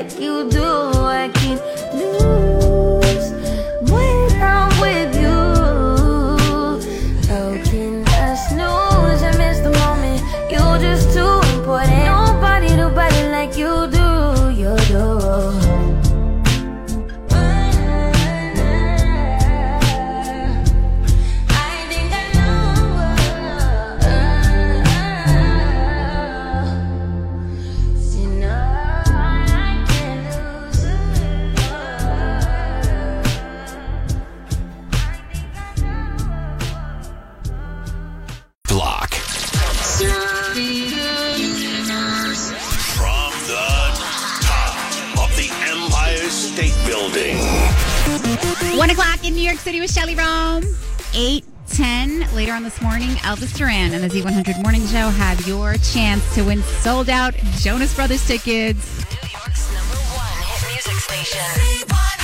like you do. I keep lose when I'm with you. How can I snooze and miss the moment? You're just too important. Nobody like you do. You do. State Building. 1 o'clock in New York City with Shelley Rome. 8:10 later on this morning. Elvis Duran and the Z100 Morning Show have your chance to win sold out Jonas Brothers tickets. New York's #1 hit music station.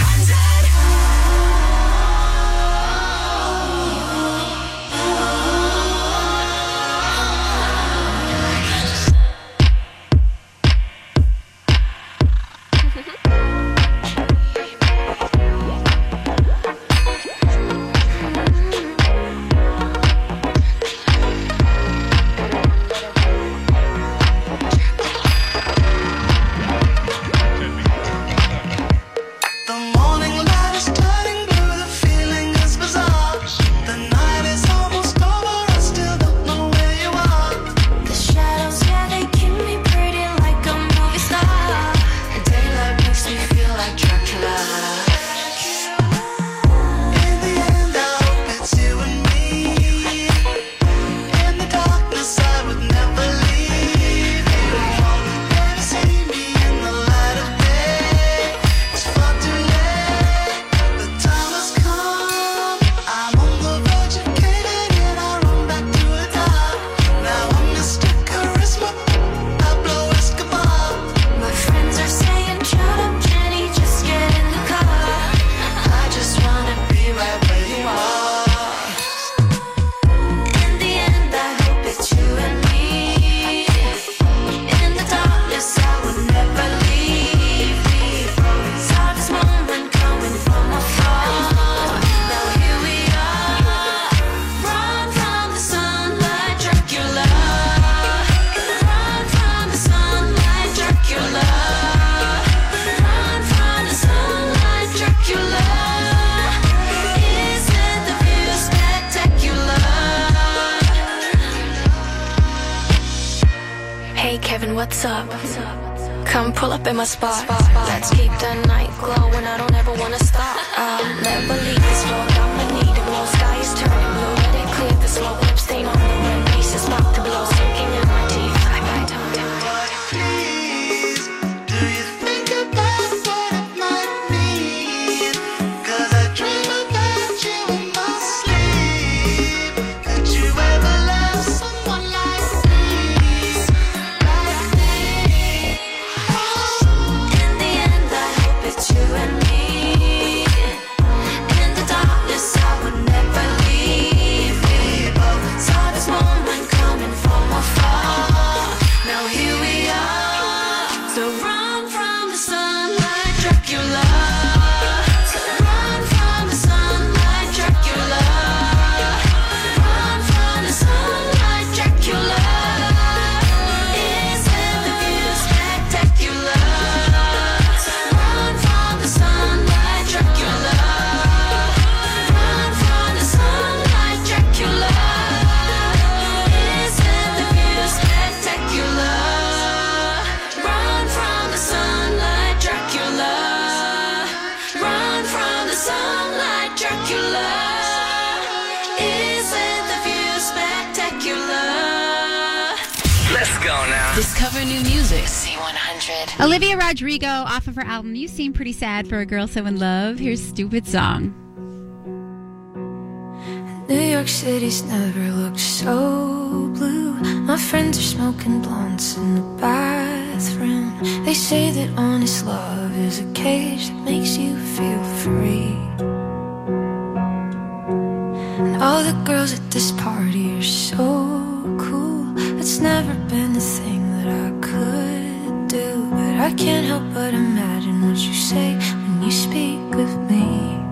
What's up? Come pull up in my spot. Let's keep the night glowing. I don't ever wanna stop. I'll never leave this floor. I'ma need it. More sky is turning blue. Let it clear the smoke. Lip stain on the rim. Piece is about to blow. Sinking in my teeth. I don't do it. Please, do you think about what it might mean? 'Cause I dream about you in my sleep. Could you ever love someone like me? You and me in the darkness, I would never leave. We both saw this moment coming from afar. Now here we are. So run from the sunlight, Dracula. Run from the sunlight, Dracula. Run from the sunlight, Dracula. Isn't the view spectacular? Discover new music. C100. Olivia Rodrigo off of her album You Seem Pretty Sad for a Girl So In Love. Here's Stupid Song. New York City's never looked so blue. My friends are smoking blunts in the bathroom. They say that honest love is a cage that makes you feel free. And all the girls at this party are so cool. It's never been the thing that I could do, but I can't help but imagine what you say when you speak of me.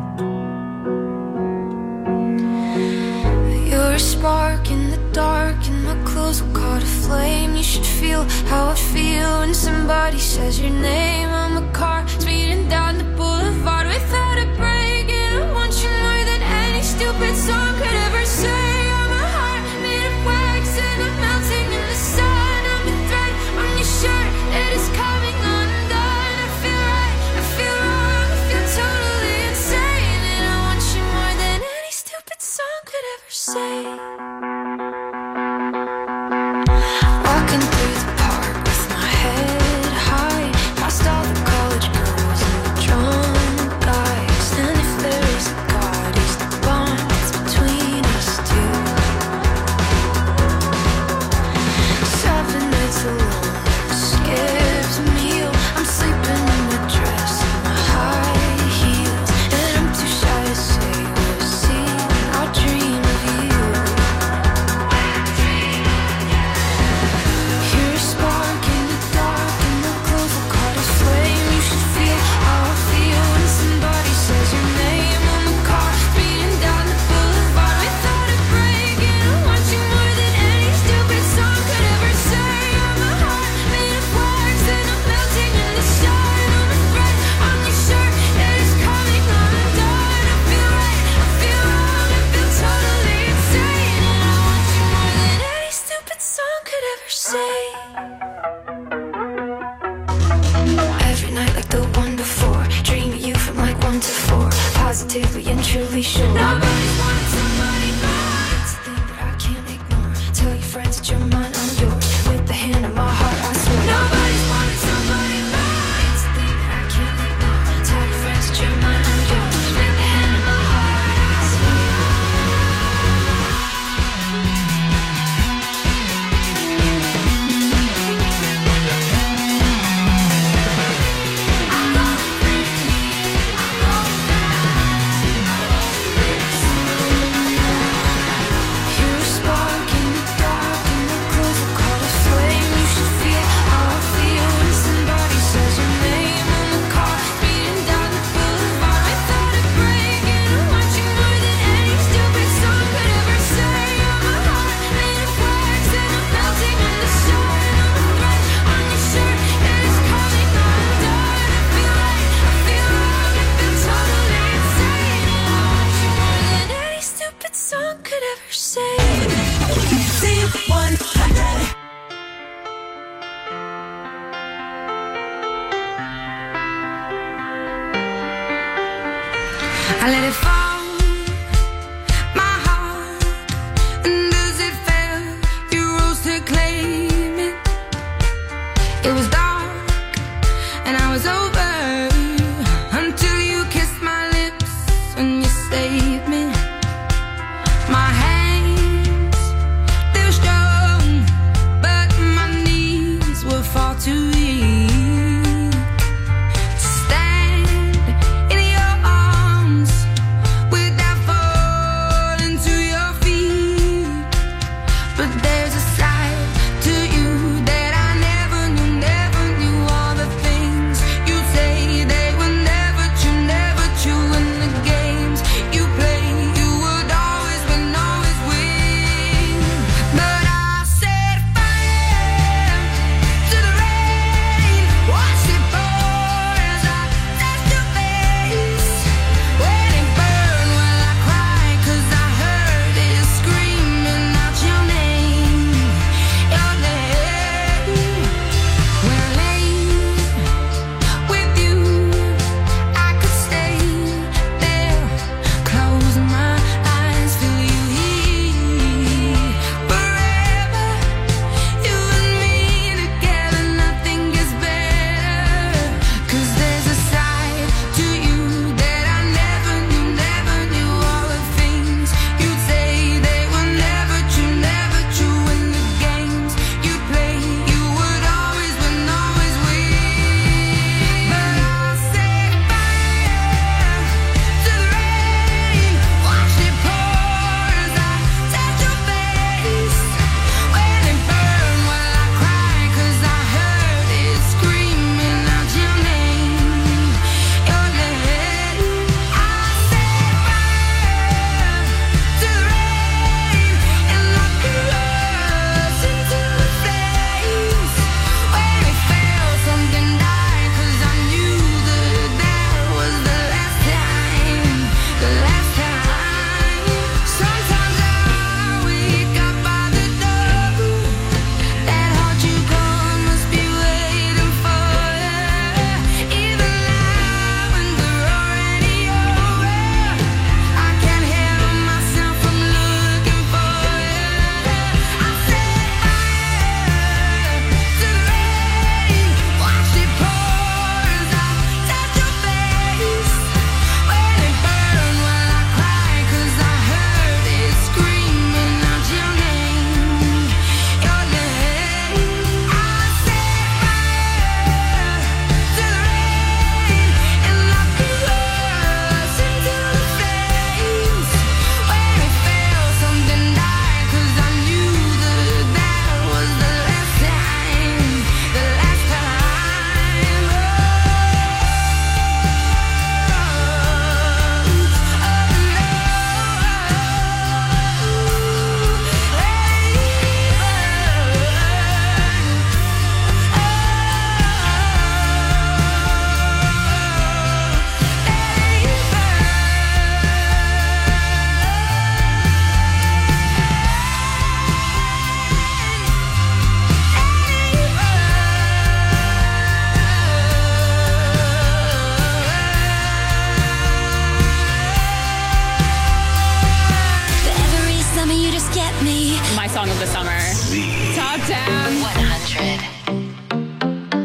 You're a spark in the dark, and my clothes will caught a flame. You should feel how I feel when somebody says your name. I'm a car speeding down the boulevard without a break, and I want you more than any stupid song could ever say. I'm a heart made of wax, and I'm melting in the sun. I'm a thread on your shirt that is coming undone. I feel right, I feel wrong, I feel totally insane, and I want you more than any stupid song could ever say. Walking through the park with my head high, past all the college girls and the drunk guys. And if there is a God, he's the bond that's between us two. 7 nights alone, skipped a meal. I'm sleeping in my dress and my high heels, and I'm too shy to say what I see when I dream of you. You're a spark in the dark, and my clothes will caught a flame. You should feel how I feel when somebody says your name. I'm a car speeding down the boulevard without a break, and I want you more than any stupid song could ever say. I'm a heart made of wax, and I'm melting in the sun. I'm a thread on your shirt that is coming undone. I feel right, I feel wrong, I feel totally insane, and I want you more than any stupid song could ever say. Every night like the one before, dream of you from like 1 to 4, positively and truly sure. Nobody's wanted somebody more. It's a thing that I can't ignore. Tell your friends that you're mine, I'm yours. With the hand on my heart, I swear. Nobody's wanted somebody more. It's a thing that I can't ignore. Tell your friends that you're mine, I'm yours. With the hand on my heart, I swear. You're a spark in the dark, and my clothes will caught a flame. You should feel how I feel when somebody says your name. I'm a car speeding down the boulevard without a break, and I want you more than any stupid song could ever say. I'm a heart made of wax, and I'm melting in the sun. I'm a thread on your shirt that is coming undone. I feel right, I feel wrong, I feel totally insane, and I want you more than any stupid song could ever say. C100. I let it fall, my heart, and as it fell, you rose to claim it. It was dark, and I was over, until you kissed my lips and you saved me. My hands, they were strong, but my knees were far too weak to stand in your arms C100.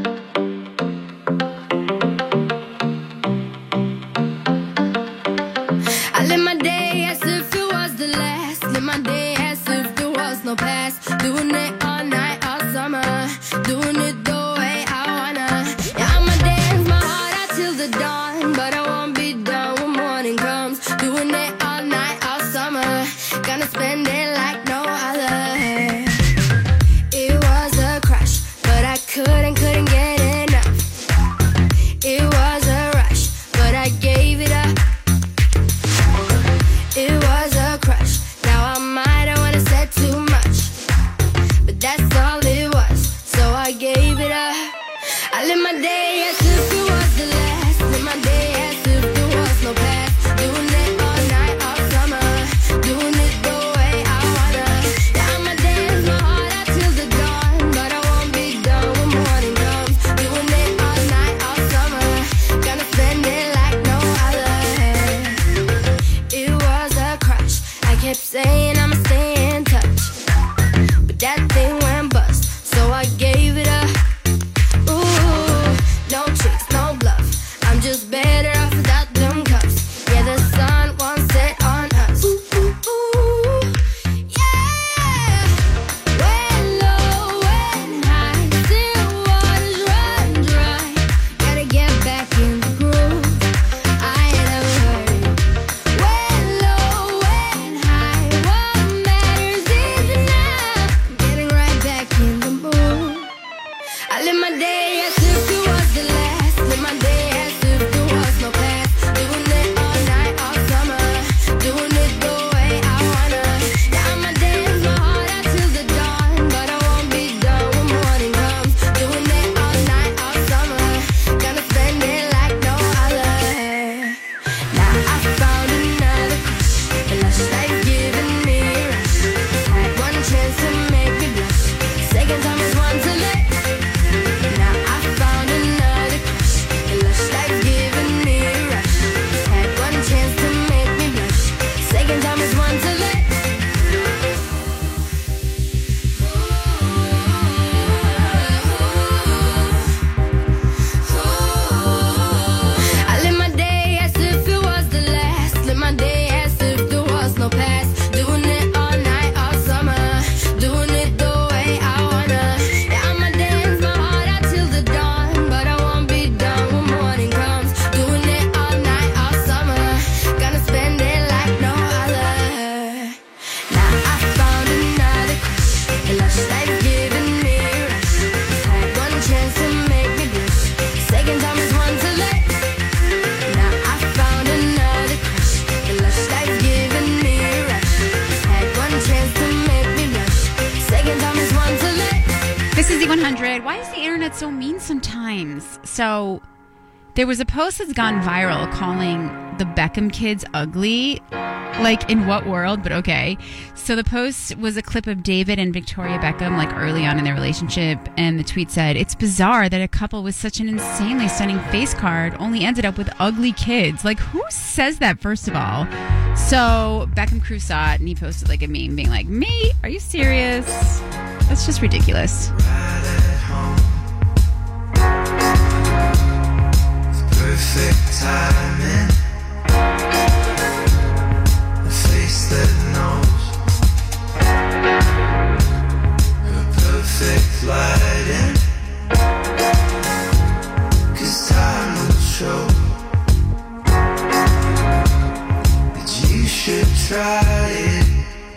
I live my day as if it was the last. Live my day as if there was no past. Doing it all night, all summer. Doing it the way I wanna. Yeah, I'ma dance my heart out till the dawn. But I won't be done when morning comes. Doing it all night, all summer. Gonna spend it like no other. It was a crush, but I couldn't get enough. It was a rush, but I gave it up. It was a crush. Now I might have wanna said too much, but that's all it was. So I gave it up. I live my day as if it was the last. Live my day as if there was no past. Doing it all night, all summer. Doing it the way I wanna. Yeah, I'ma dance my heart out till the dawn, but I won't be done when morning comes. Doing it all night, all summer. Gonna spend it like no other. It was a crush. I kept saying I'ma stay in touch, but that thing went bust, so I gave it up. Ooh, no tricks, no bluff. I'm just better off without them cuffs. Yeah, the sun won't set on us. Ooh, ooh, ooh, yeah. When low, when high, still waters run dry. Gotta get back in the groove. I ain't never heard it. When low, when high, what matters is enough. I'm getting right back in the mood. I live my day as if it was the last. Live my day as if there was no past. Doing it all night, all summer. Doing it the way I wanna. Yeah, I'ma dance my heart out till the dawn, but I won't be done when morning comes. Doing it all night, all summer. Gonna spend it like no other. Now I found another crush. The lush life giving me a rush. Had one chance to make me blush. Second time is one to let. Now I found another crush. The lush life giving me a rush. Had one chance to make me blush. Second time is one to let. I live my day as if it was the last. Live my day as if there was no past. Doing it all night, all summer. Doing it the way I wanna. Yeah, I'ma dance my heart out till the dawn, but I won't be done when morning comes. Doing it all night, all summer. Gonna spend it like no other. Now I found another crush. The lush life giving me a rush. Had one chance to make me blush. Second time is one to let. Now I found another crush. The lush life giving me a rush. Had one chance to make me blush. Second time is one to let. This is Z100. Why is the internet so mean sometimes? So there was a post that's gone viral calling the Beckham kids ugly. Like, in what world? But okay. So the post was a clip of David and Victoria Beckham, like early on in their relationship. And the tweet said, "It's bizarre that a couple with such an insanely stunning face card only ended up with ugly kids." Like, who says that, first of all? So Beckham crew saw it and he posted like a meme being like, "Me? Are you serious? That's just ridiculous." Perfect timing. A face that knows. A perfect lighting. 'Cause time will show that you should try it.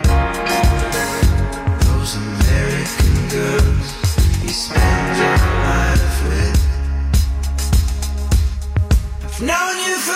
Those American girls you spend your life with. I've known you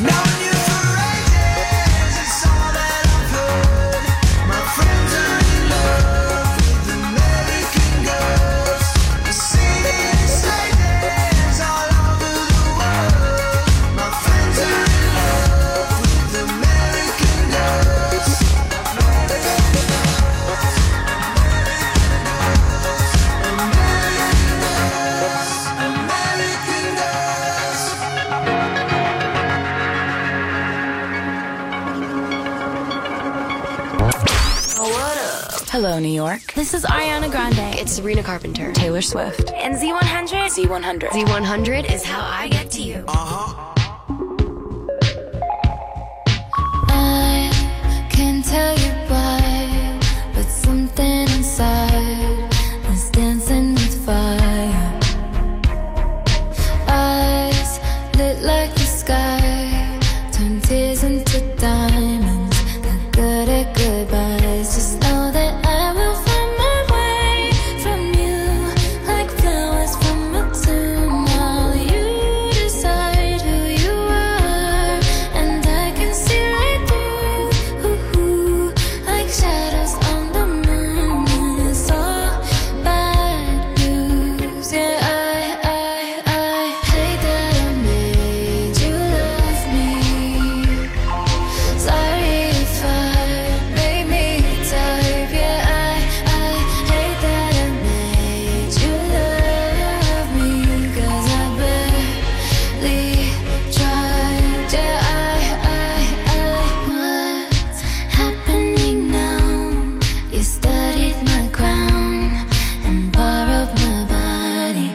Known you for ages, it's all that I've heard. My friends are in love with American girls. I see these ladies all over the world. My friends are in love with American girls. American girls. Hello, New York. This is Ariana Grande. It's Sabrina Carpenter. Taylor Swift. And Z100. Z100. Z100 is how I get to you. I can't tell you why, but something inside is dancing with fire. Eyes lit like the sky, turn tears into diamonds. They're good at goodbyes. Just know that I will find my way from you, like flowers from a tomb. While you decide who you are, and I can see right through, like shadows on the moon. And it's all bad news. Yeah, I hate that I made you love me. Sorry if I made me type. Yeah, I hate that I made you love me, 'cause I barely tried. Yeah, what's happening now? You studied my crown and borrowed my body.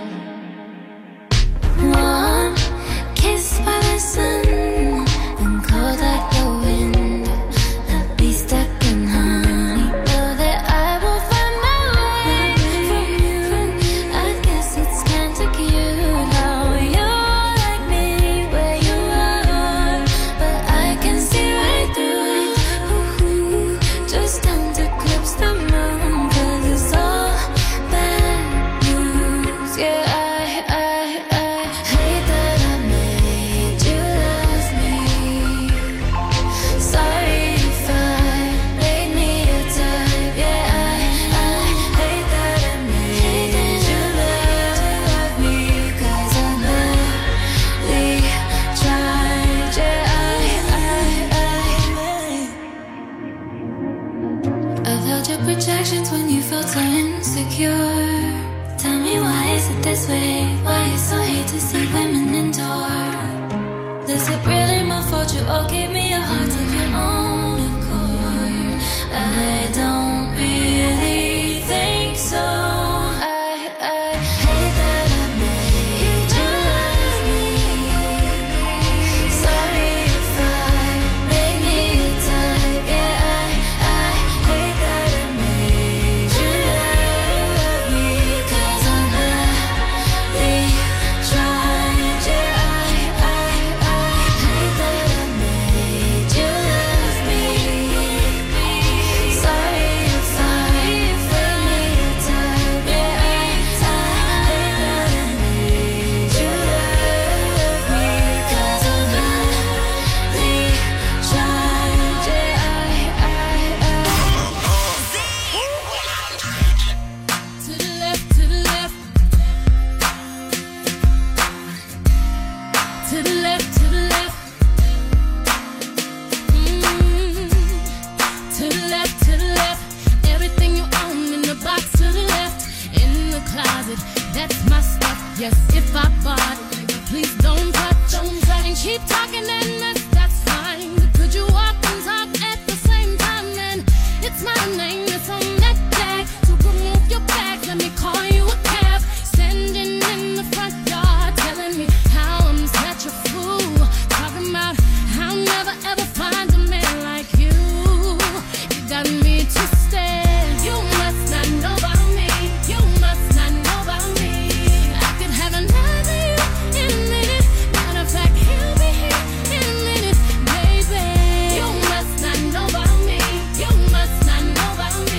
Warm, kissed by the sun and cold like the wind. I'll be stuck in honey. Know that I will find my way from you. I guess it's kinda cute how you're like me where you are, but I can see right through it. Just don't eclipse the moon, 'cause it's all bad news. Yeah, I hate that I made you love me. Sorry if I made me a type. Yeah, I hate that I made you love me, 'cause I barely tried. Yeah, I've held your projections when you felt so insecure. Tell me, why is it this way? Why you so hate to see women endure? Is it really my fault you all gave me a heart of your own accord? I don't really think so. I hate that I made you love me. Sorry if I made me a type. Yeah, I hate that I made you love me, 'cause I barely tried. Yeah, I hate that I made you love me. Sorry if I made me a type. Yeah, I hate that I made you love me, 'cause I barely tried. Yeah, to the left, to the left, to the left, to the left, to the left, to the left. Everything you own in the box to the left, in the closet. That's my stuff. Yes, if I bought it, please don't touch, and keep talking and that's fine. But could you walk and talk at the same time? Then it's my name that's on that tag. So remove your bag, let me call you a cab. Standing in the front yard, telling me how I'm such a fool. Talking about how I'll never ever find a man like you. You got me twisted. You must not know about me. You must not know about me. I could have another you in a minute. Matter of fact, he'll be here in a minute, baby. You must not know about me. You must not know about me.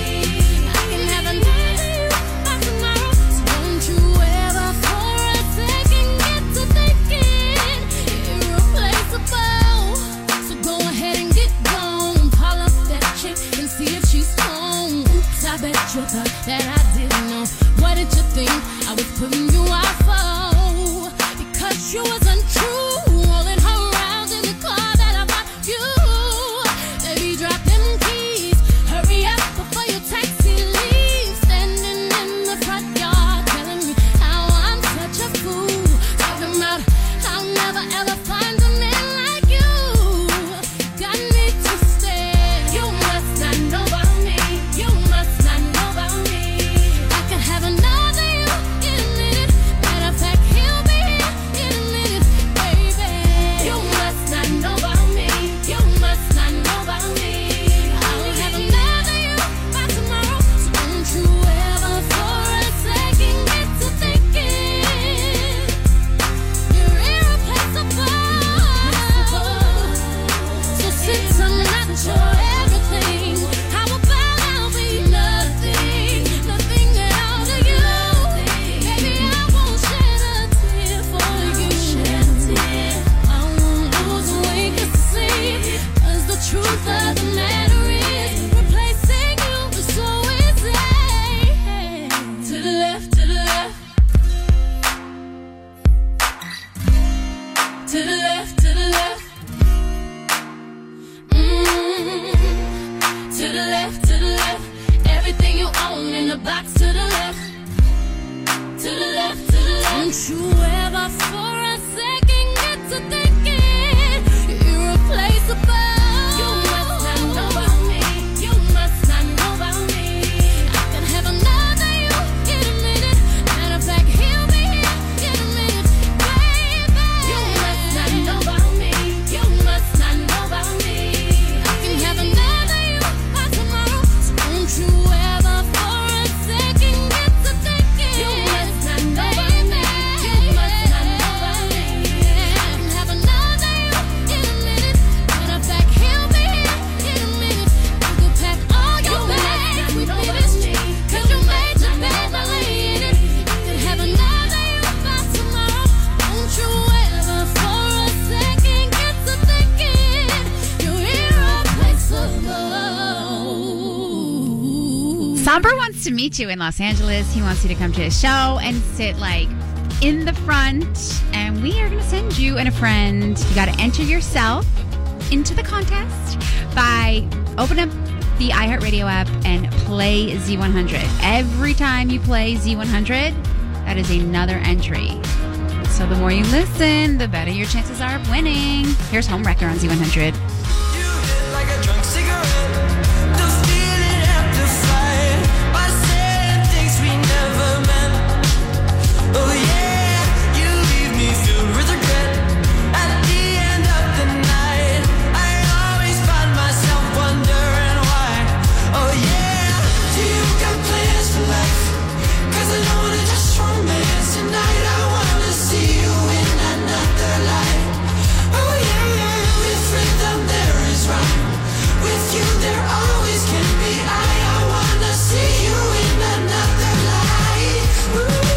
to the left, to the left. To the left, to the left. Everything you own in the box to the left. To the left, to the left. Don't you ever for a second get to thinking you're irreplaceable. You must not know about me. You must not know about me. I can have another you in a minute. Matter of fact, he'll be here in a minute, baby. You must not know about me. You must not know about me. I can have another you by tomorrow. So don't you ever for a second get to thinking you must not know about me. You must not know about me. I can have another you in a minute. Matter of fact, he'll be here in a minute. You can pack all your bags with me. Cause you made your bed by laying it. I can have another you by tomorrow. Don't you ever for a second get to thinking you're irreplaceable. Somber wants to meet you in Los Angeles. He wants you to come to his show and sit like in the front. And we are going to send you and a friend. You got to enter yourself into the contest by opening up the iHeartRadio app and play Z100. Every time you play Z100, that is another entry. So the more you listen, the better your chances are of winning. Here's Homewrecker on Z100. Like a drunk cigarette, the feeling amplified by saying things we never meant. Oh yeah, you leave me filled with regret. At the end of the night, I always find myself wondering why. Oh yeah, do you got plans for life? 'Cause I don't wanna just romance tonight. I wanna see you in another life. Oh yeah, with rhythm there is rhyme. With you there always can be I wanna see you in another life. Ooh.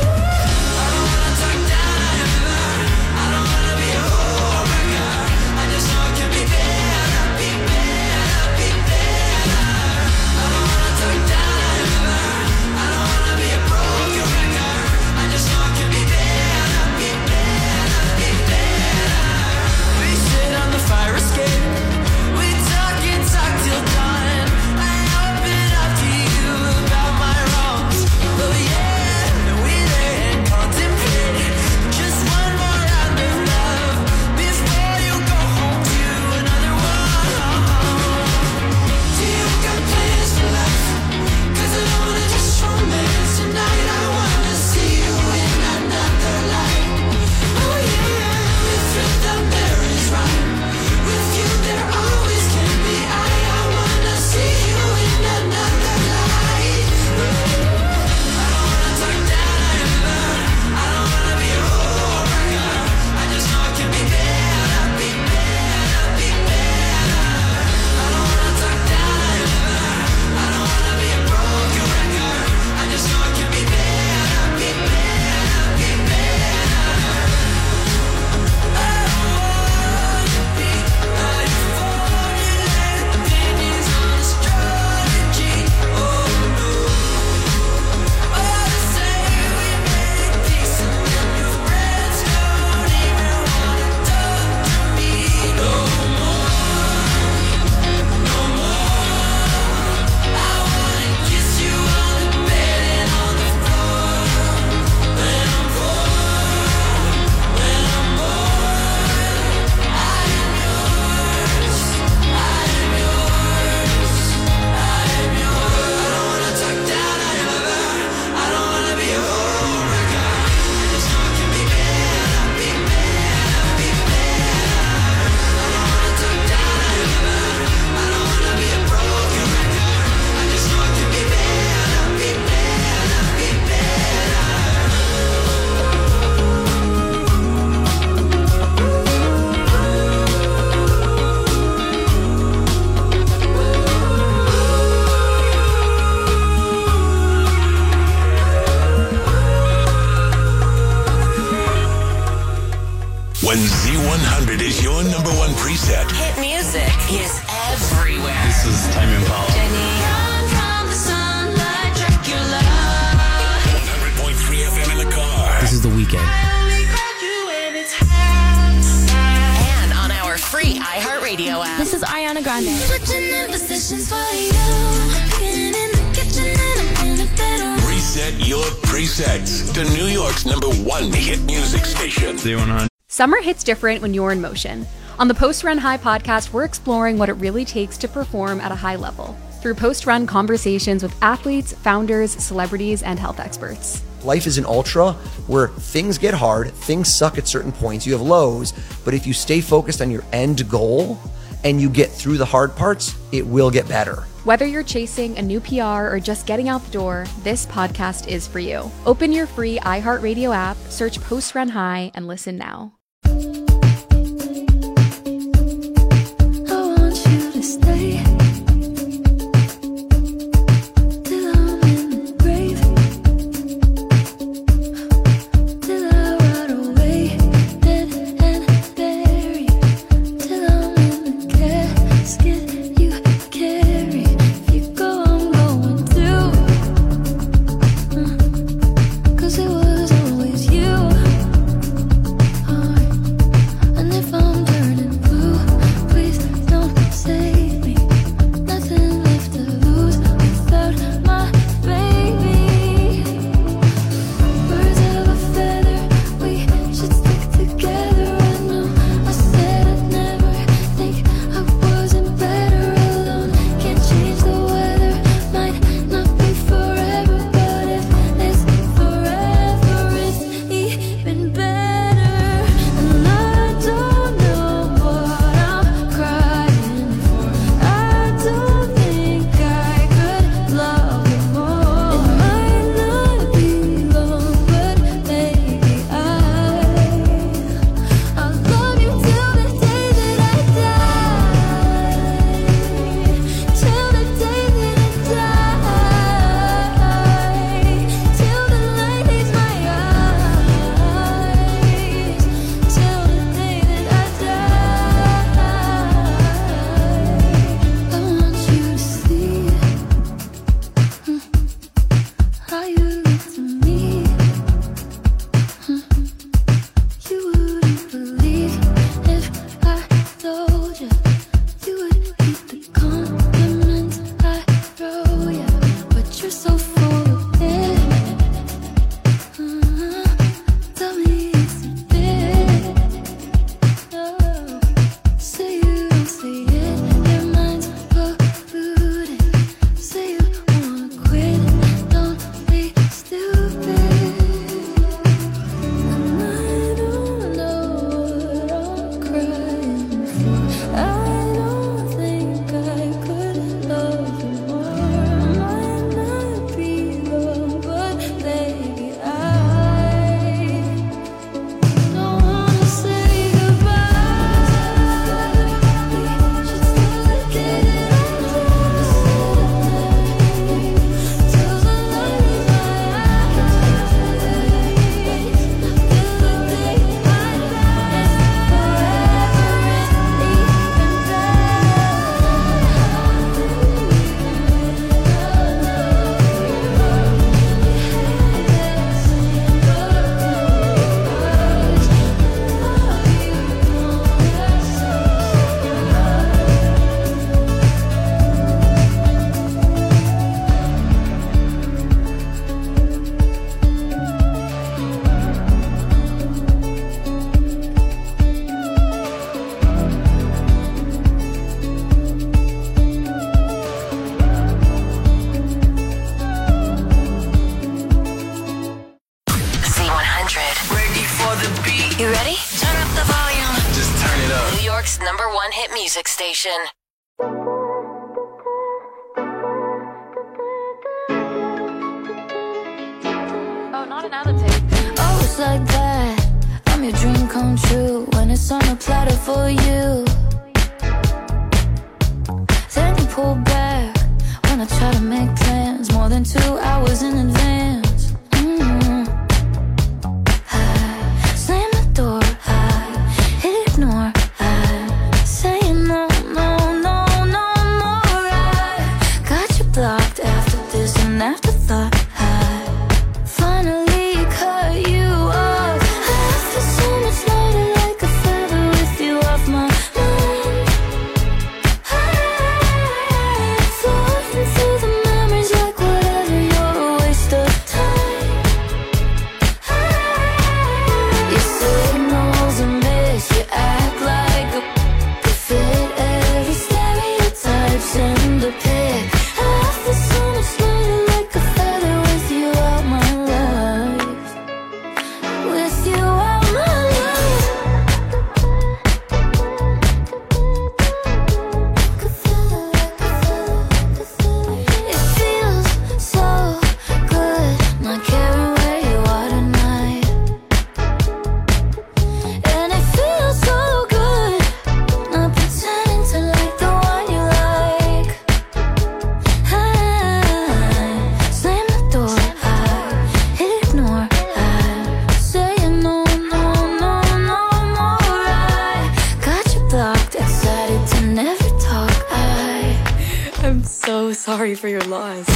I don't wanna talk down ever. I don't wanna be a homewrecker. I just know it can be better, be better, be better. I don't wanna talk down ever. I don't wanna be a broken record. I just know it can be better, be better, be better. We sit on the fire escape. We talk and talk till dawn. I open up to you about my wrongs. Oh yeah, and we lay and contemplate just one more round of love before you go home to another one. Do you got plans for life? 'Cause I don't wanna just romance tonight. I wanna see you in another life. Oh yeah, with rhythm there is rhyme. With you there always can be I wanna see you in another life. I don't wanna talk down ever. I don't wanna be a homewrecker. I just know it can be better, be better, be better. I don't wanna talk down ever. I don't wanna be a broken record. I just know it can be better, be better, be better. I don't wanna be like formulate opinions on astrology. Oh no. Oh, to say we made peace and then your friends don't even wanna talk to me no more, no more. I wanna kiss you on the bed and on the floor. When I'm bored, when I'm bored, I am yours, I am yours, I am yours. I don't wanna talk down ever. I don't wanna be a homewrecker. I just know it can be better, be better, be better. I don't wanna talk down ever. I don't wanna be a broken record. I just know it can be better, be better, be better. When Z100 is your number one preset, Hit music is everywhere. This is Time Impala. Jenny. Run from the sunlight, Dracula. 100.3 FM in the car. This is The Weeknd. I only call you when it's hot. app. This is Ariana Grande. Switching in positions for you. Getting in the kitchen and I'm in a bedroom. Reset your presets to New York's #1 hit music station. Z100. Summer hits different when you're in motion. On the Post Run High podcast, we're exploring what it really takes to perform at a high level through post-run conversations with athletes, founders, celebrities, and health experts. Life is an ultra where things get hard, things suck at certain points, you have lows, but if you stay focused on your end goal and you get through the hard parts, it will get better. Whether you're chasing a new PR or just getting out the door, this podcast is for you. Open your free iHeartRadio app, search Post Run High, and listen now. I want you to stay till I'm in the grave, till I rot away, dead and buried, till I'm in the casket you carry. If you go, I'm going too, 'cause it was always you. And if I'm turning blue, please don't save me. Nothing left to lose without my baby. Birds of a feather, we should stick together. I know I said I'd never think I wasn't better alone. Can't change the weather, might not be forever, but if it's forever, it's even better. And I don't know what I'm crying for. I don't think I could love you more. It might not be long, but maybe I'll love you till the day that I die. Till the day that I die. Till the light leaves my eyes. Till the day that I die. I want you to see how you look to me. You wouldn't believe if I told you. You would hate the compliments I throw you, but you're so full of it. Tell me it's a bit. Say you don't say it, your mind's polluted. Say you wanna quit, don't be stupid. And I don't know what I'm crying for. I don't think I could love you more. Might not be long, but baby, I don't wanna say goodbye. We should still get it till the light leaves my eyes. Till the day I die, Z100. Ready for the beat. You ready? Turn up the volume. Just turn it up. New York's #1 hit music station. Oh, not another tape. Oh, it's like that. I'm your dream come true when it's on a platter for you. Then you pull back when I try to make plans more than 2 hours in advance. I slam the door, I ignore, I say no, no, no, no more. I got you blocked after this and afterthought. I finally cut you off. I feel so much lighter like a feather with you off my mind. sorry for your loss.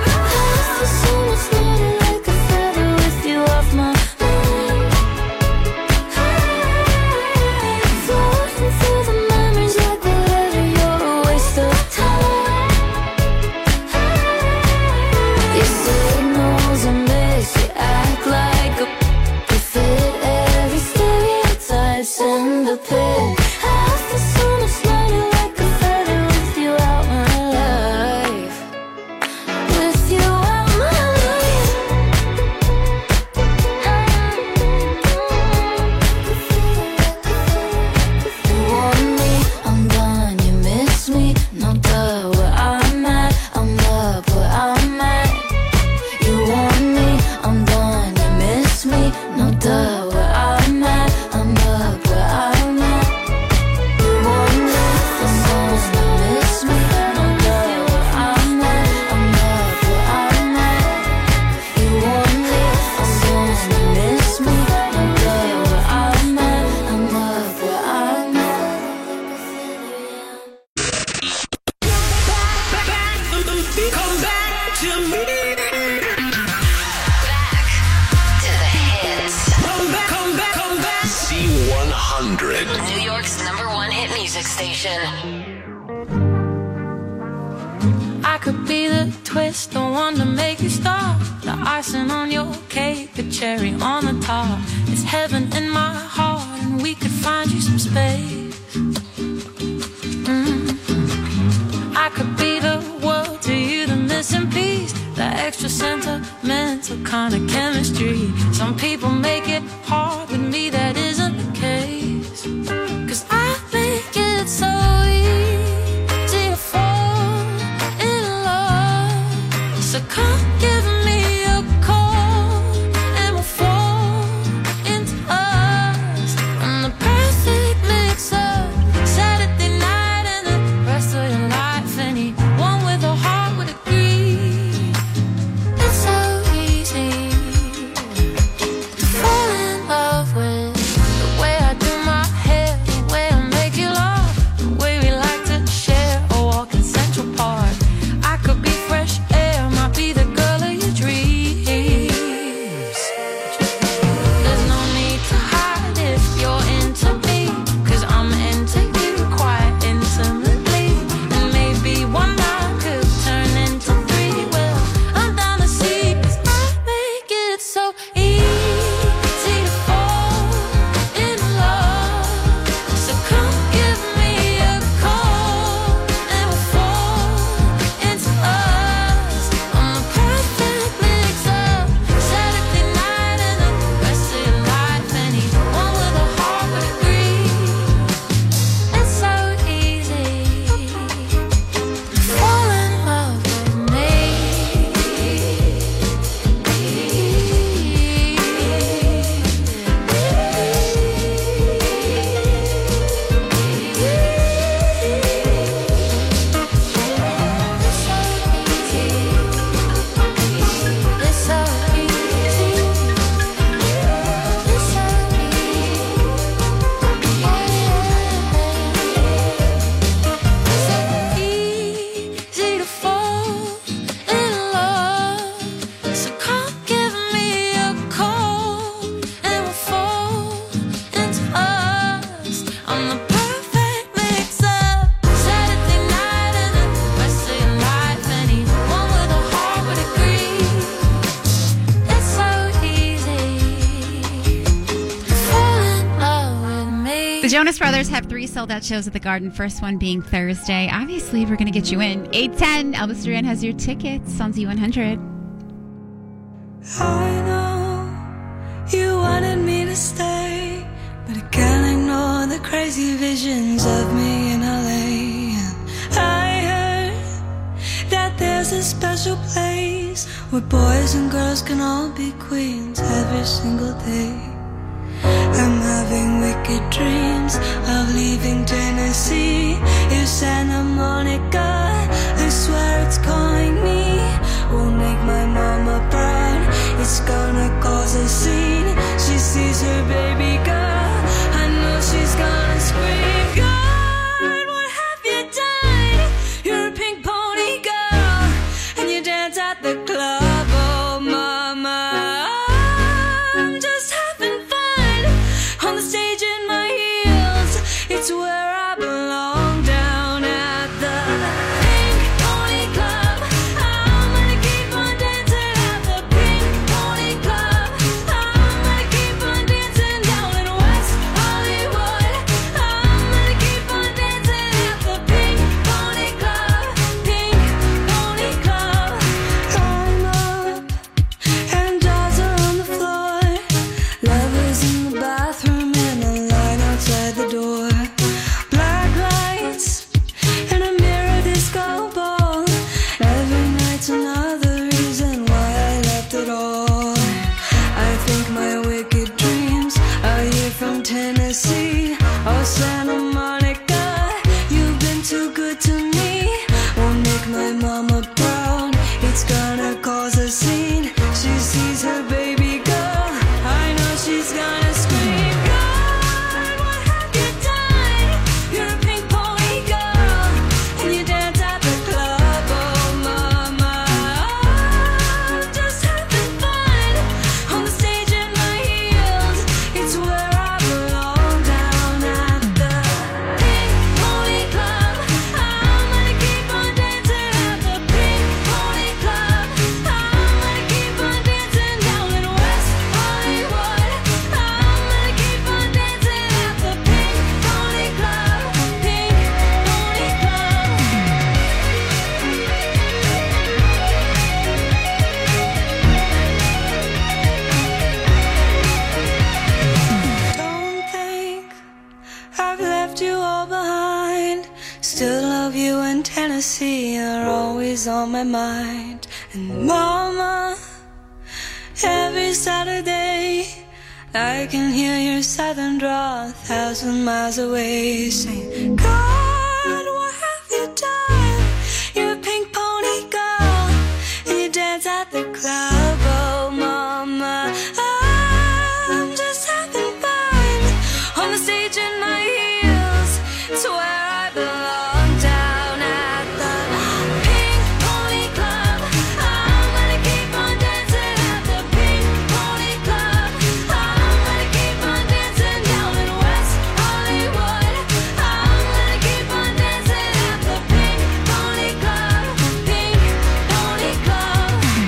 In the pit, I feel so much lighter like a feather with you out my life. With you out my life. You want me, I'm done. You miss me, no duh. Where I'm at, I'm up where I'm at. You want me, I'm done. You miss me, no duh. Where I'm at, I'm up. New York's #1 hit music station. I could be the twist, the one to make you stop. The icing on your cake, the cherry on the top. It's heaven in my heart, and we could find you some space. I could be the world to you, the missing piece, the extra sentimental kind of chemistry. Some people make it hard, with me that isn't the case. 'Cause I make it so easy to fall in love. So come give me a call and we'll fall into us. I'm the perfect mix of Saturday night and the rest of your life. Anyone with a heart would agree. It's so easy to fall in love with the way I do my hair, the way I make you laugh, the way we like to share a walk in Central Park. I could be fresh air, might be the girl of your dreams. There's no need to hide if you're into me, 'cause I'm into you quite intimately. And maybe one night could turn into three. Well, I'm down to see, 'cause I make it so easy to fall in love. So come give me a call and we'll fall into us. I'm the perfect mix of Saturday night and the rest of your life. Anyone with a heart would agree. It's so easy to fall in love with me. Easy to fall in love. So come give me a call and we'll fall into us. I'm the perfect mix of Saturday night and the rest of your life. Anyone with a heart would agree. It's so easy to fall in love with me. The Jonas Brothers have 3 sold-out shows at the Garden. First one being Thursday. Obviously, we're going to get you in. 8:10. Elvis Duran has your tickets on Z100. I know you wanted me to stay, but I can't ignore the crazy visions of me in LA. I heard that there's a special place where boys and girls can all be queens every single day. I'm having wicked dreams of leaving Tennessee. If Santa Monica, I swear it's calling me, will make my mama proud. It's gonna cause a scene. She sees her baby girl, I know she's gonna scream, God, what have you done? You're a pink pony girl. It's where I belong, down at the Pink Pony Club. I'm gonna keep on dancing at the Pink Pony Club. I'm gonna keep on dancing down in West Hollywood. I'm gonna keep on dancing at the Pink Pony Club. Pink Pony Club. I'm up and dolls are on the floor. Lovers in the bathroom and a line outside the door. Black lights and a mirror disco ball. Every night's another reason why I left it all. I think my wicked dreams are here from Tennessee or Santa Monica. You've been too good to me. Won't make my mama proud. It's gonna cause a scene. She sees her baby girl. I know she's gonna scream. God, what have you done? You're a pink pony girl, and you dance at the club. Oh, mama, I'm just having fun on the stage in my heels. It's where I belong, down at the Pink Pony Club. I'm gonna keep on dancing at the Pink Pony Club. I'm gonna keep on dancing down in West Hollywood. I'm gonna keep on dancing at the Pink Pony Club. Pink Pony Club. Don't think I've left you all behind. Still love you, and Tennessee are always on my mind. And mama, every Saturday I can hear your southern drawl 1,000 miles away, saying, God, what have you done? You're a pink pony girl, and you dance at the club. Oh, mama, I'm just having fun on the stage in my heels. It's where I belong, down at the Pink Pony Club. I'm gonna keep on dancing at the Pink Pony Club. I'm gonna keep on dancing down in West Hollywood. I'm gonna keep on dancing at the Pink Pony Club. Pink Pony Club.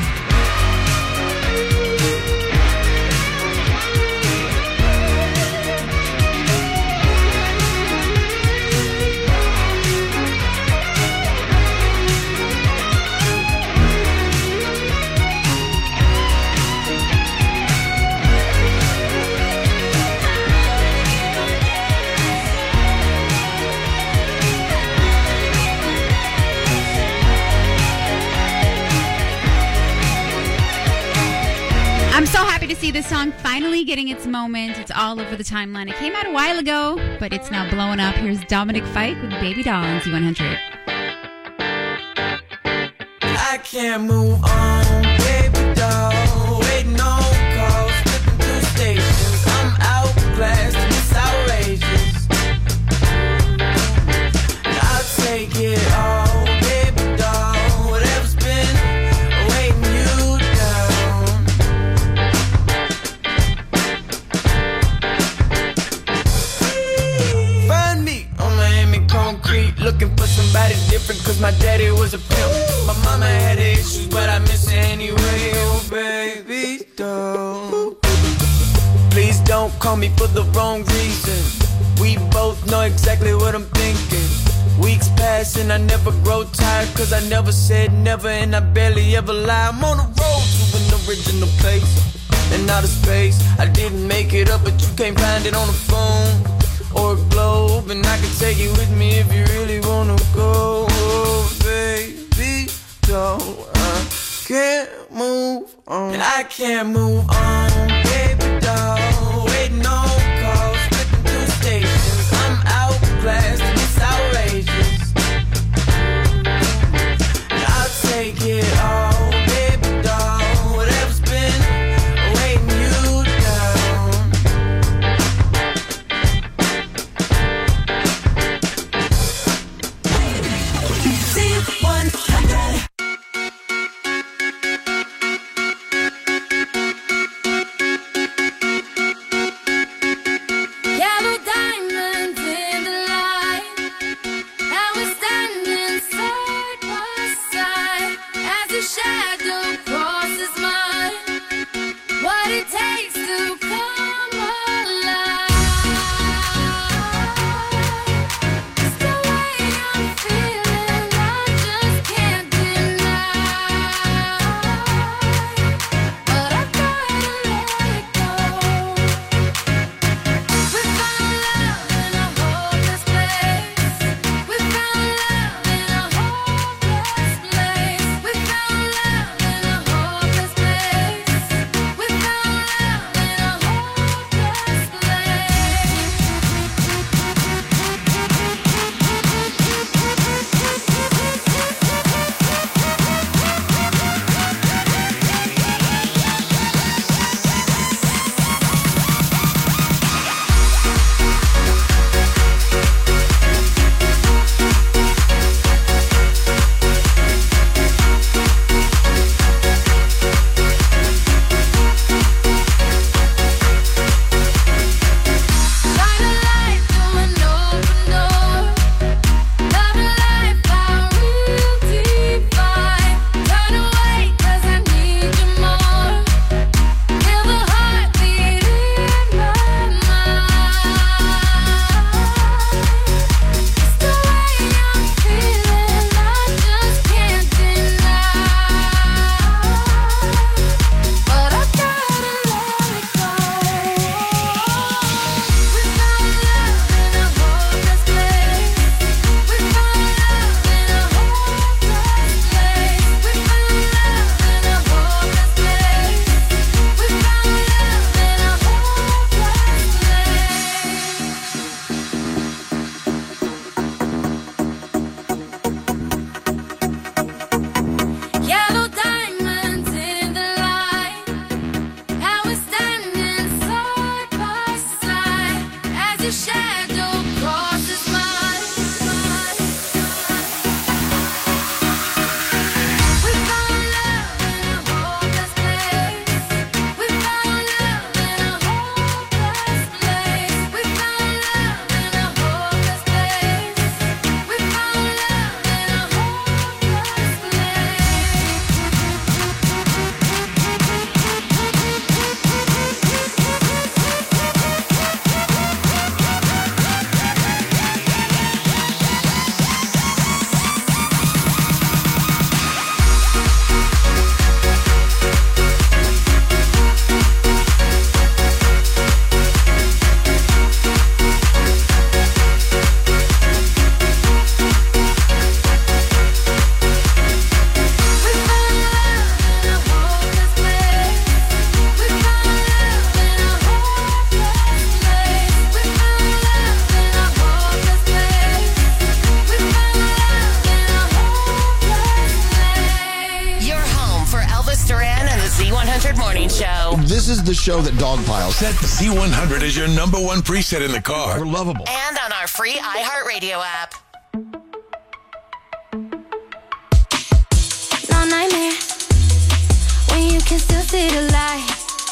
I'm so happy to see this song finally getting its moment. It's all over the timeline. It came out a while ago, but it's now blowing up. Here's Dominic Fike with Baby Doll on Z100. I can't move on, baby doll. Waiting on calls, flipping through stations. I'm outclassed and it's outrageous. I'll take it all, baby doll. Whatever's been weighing you down. Find me on Miami concrete, looking for somebody different, cause my daddy was a pimp. My mama had issues, but I miss her anyway. Oh, baby doll, please don't call me for the wrong reason. We both know exactly what I'm thinking. Weeks pass and I never grow tired, cause I never said never and I barely ever lie. I'm on the road to an original place and outer space. I didn't make it up, but you can't find it on the phone or a globe, and I can take you with me if you really wanna go. Oh, baby doll, I can't move on. And I can't move on, baby doll. Waiting on calls, flipping through stations. I'm outclassed and it's outrageous. And I'll take it all, baby doll. Whatever's been weighing you down. Z100. shadow crosses mine. We found love in a hopeless place. We found love in a hopeless place. We found love in a hopeless place. We found love in a hopeless Your home for Elvis Duran and the Z100 Morning Show. This is the show that dogpiles. Set Z100 as your number one preset in the car. We're lovable. And on our free iHeartRadio app. no nightmare when you can still see the light.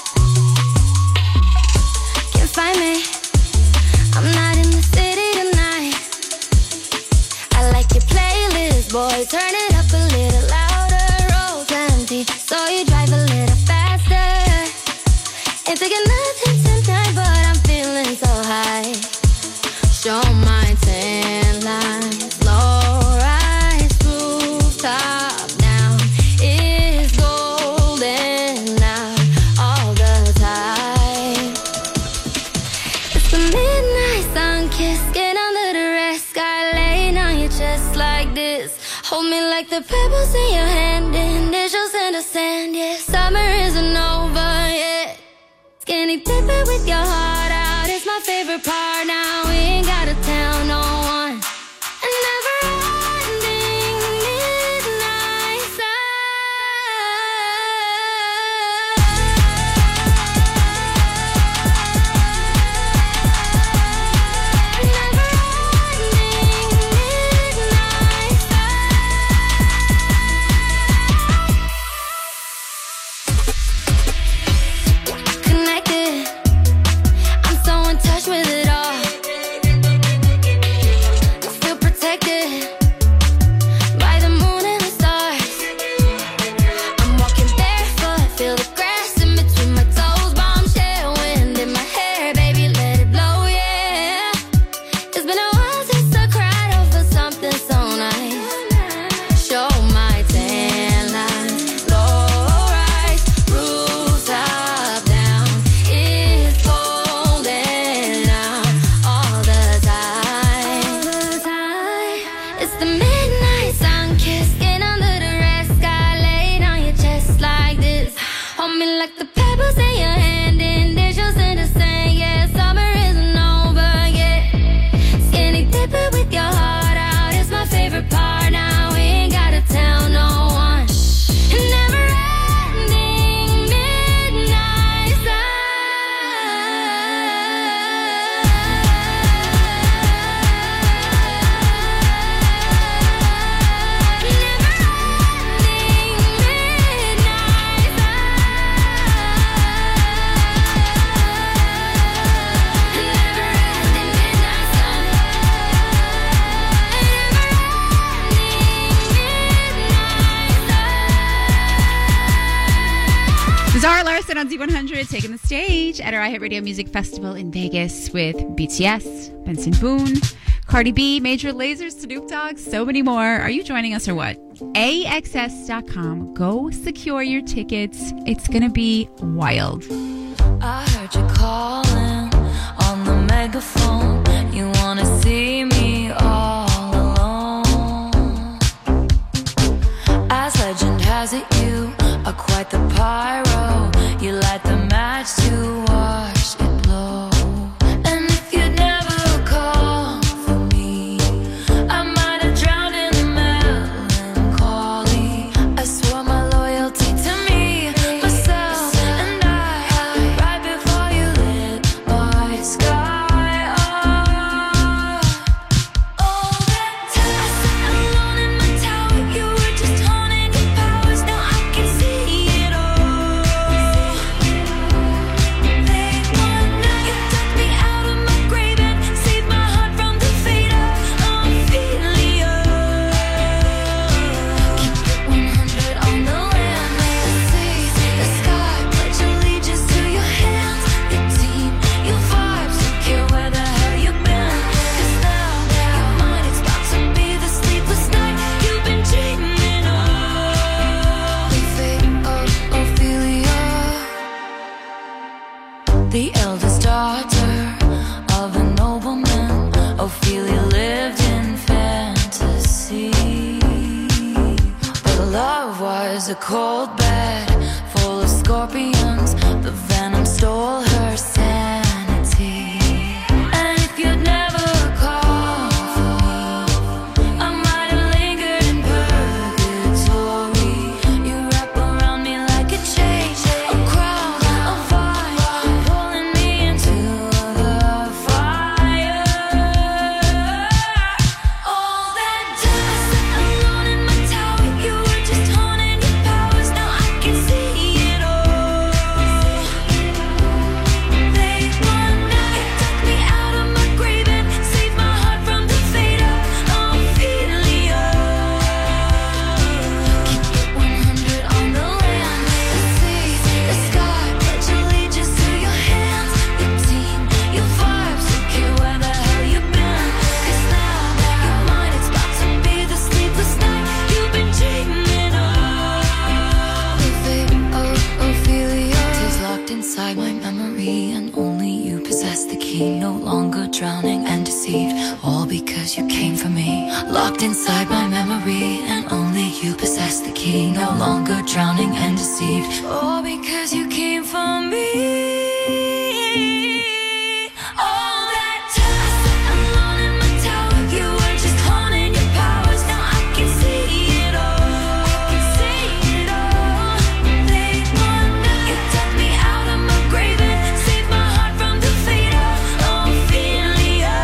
Can't find me, I'm not in the city tonight. I like your playlist, boy, turn it up a little louder. Roads empty, so you drive a little faster. Ain't taking nothing tonight, but I'm feeling so high. Show my tan lines, low rise, rooftop now is golden out all the time. It's the midnight sun kiss, get under the red sky, laying on your chest like this. Hold me like the pebbles in your hand, initials in the sand, yeah. Summer isn't over yet. Skinny dipping with your heart out, it's my favorite part now. We ain't gotta tell no one. A never-ending midnight connected. I'm so in touch with it all. I feel protected by the moon and the stars. I'm walking barefoot, feel the grass in between my toes. Bombshell wind in my hair, baby, let it blow, yeah. It's been a while since I cried over something so nice. Show my tan lines, low rise, rooftop down. It's golden out all the time. It's the midnight sun kiss, get under the red sky, laid on your chest like this. Hold me like the pebbles in your hand, initials in the sand, yeah. Summer isn't over yet. Skinny dipping with your heart out, it's my favorite part now. We ain't gotta tell no one. Never-ending midnight Zara Larson on Z100 taking the stage at our iHeartRadio Music Festival in Vegas with BTS, Benson Boone, Cardi B, Major Lazer, Snoop Dogg, so many more. Are you joining us or what? AXS.com. Go secure your tickets. It's going to be wild. I heard you calling on the megaphone. You wanna see me all alone. As legend has it, you are quite the pyro. You light the match to watch it blow. And if you'd never call for me, I might have drowned in the melancholy. I swore my loyalty to me, myself, and I. Right before you lit my sky was a cold bed full of scorpions. The venom stole her sanity. And if you'd never called for me, I might have lingered in purgatory. You wrap around me like a chain, a crown, a vine, pulling me into the fire. All that dust alone in my tower, you were just honing your powers. Now I can see it all. They wonder, you took me out of my grave and saved my heart from the fate of Ophelia. Keep it 100 on the land, the sea, the sky. Pledge allegiance to your hands, your team, your vibes. Don't care where the hell you've been, 'cause now your mind, it's about to be the sleepless night you've been dreaming of. The fate of Ophelia is locked inside my memory, and only you possess the key. No longer drowning and deceived, all because you came for me. Locked inside my memory, and only you possess the key. No longer drowning and deceived, all because you came for me. All that dust alone in my tower, you were just honing your powers. Now I can see it all. I can see it all. They wonder, you took me out of my grave and saved my heart from the fate of Ophelia.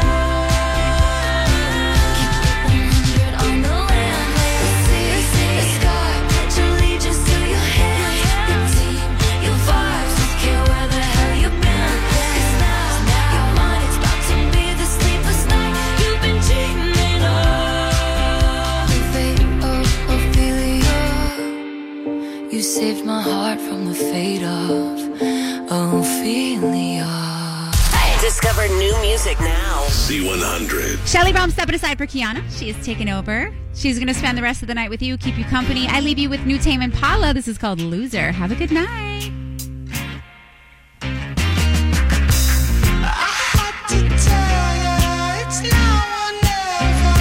Keep it 100 on the land, the sea, the sky. Pledge allegiance to your hands, your team, your vibes. Don't care where the hell you've been, 'cause now your mind, it's about to be the sleepless night you've been dreaming of. The fate of Ophelia. You saved my heart from the fate of Ophelia. Discover new music now. Z100. Shelly Rome stepping aside for Kiana. She is taking over. She's going to spend the rest of the night with you, keep you company. I leave you with new Tame Impala. This is called Loser. Have a good night. I had to tell you, it's now or never.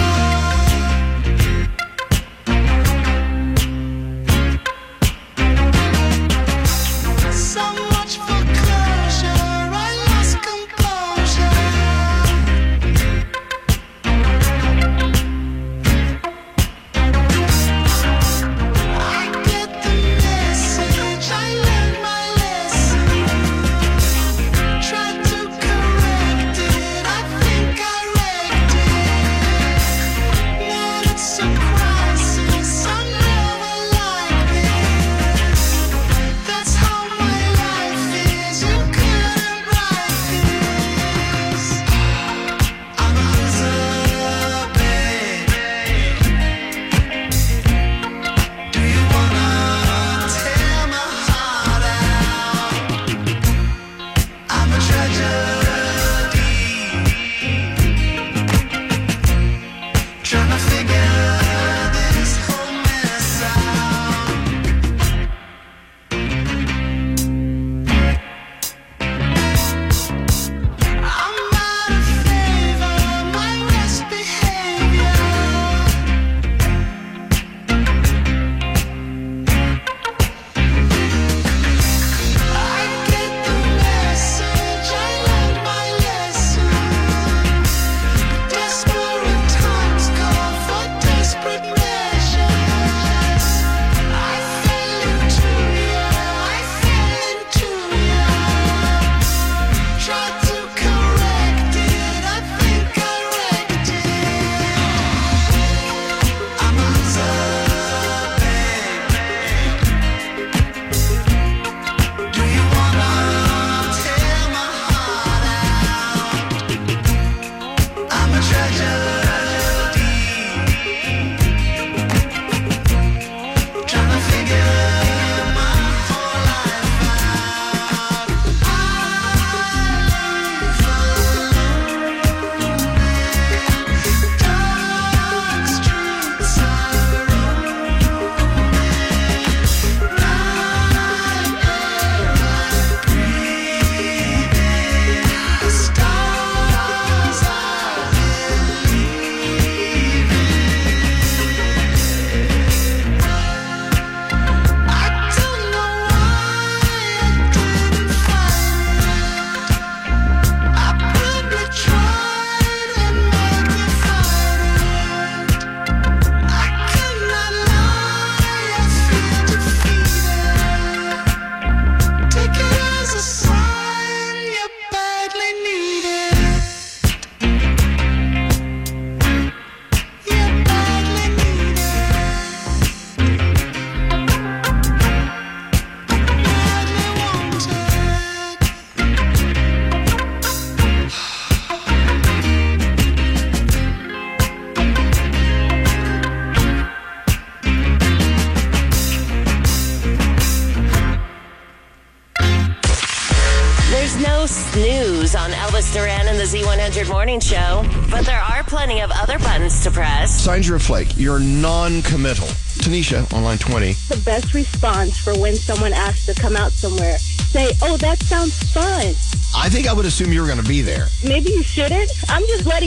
So much for closure, I lost composure. I get the message, I learned my Elvis Duran and the Z100 Morning Show, but there are plenty of other buttons to press. Signs you're a flake. You're non-committal. Tanisha on line 20. The best response for when someone asks to come out somewhere, say, oh, that sounds fun. I think I would assume you were going to be there. Maybe you shouldn't. I'm just letting